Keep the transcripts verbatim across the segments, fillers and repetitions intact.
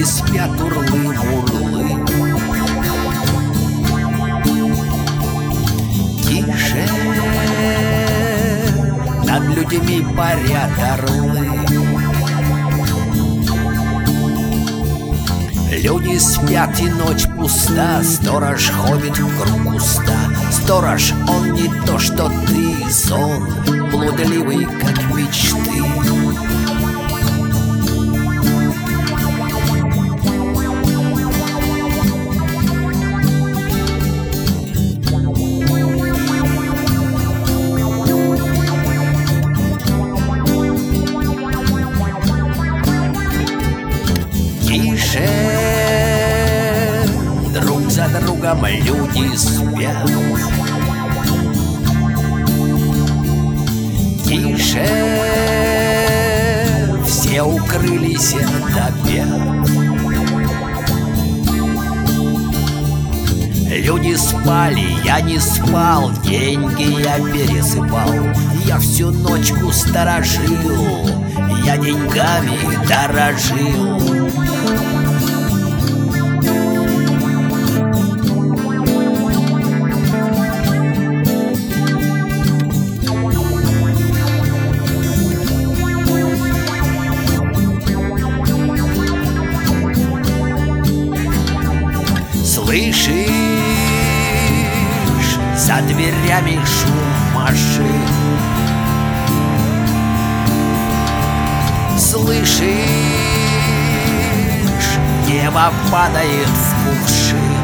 спят, урлы-мурлы. Тише, над людьми парят орлы. Люди спят, и ночь пуста, сторож ходит вокруг куста. Сторож, он не то, что ты, сон блудливый, как мечты. Тише, друг за другом люди спят. Тише, все укрылись от обед. Люди спали, я не спал, деньги я пересыпал. Я всю ночку сторожил, я деньгами дорожил. Слышишь, за дверями шум машин. Слышишь, небо падает в кувшин.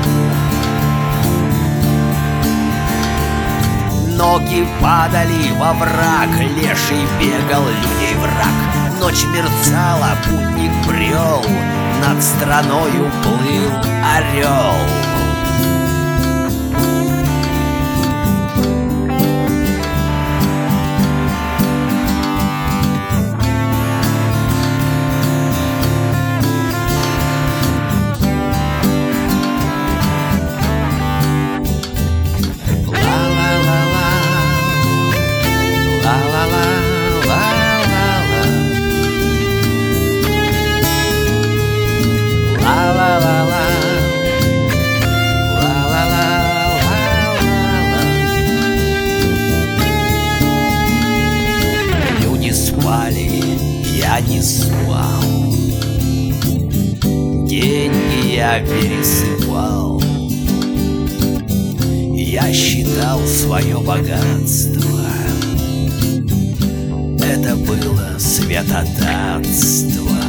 Ноги падали во враг, леший бегал, людей враг. Ночь мерцала, путник брел, над страною плыл орел. Люди спали, я не спал, деньги я пересыпал. Я считал свое богатство, это было святотатство.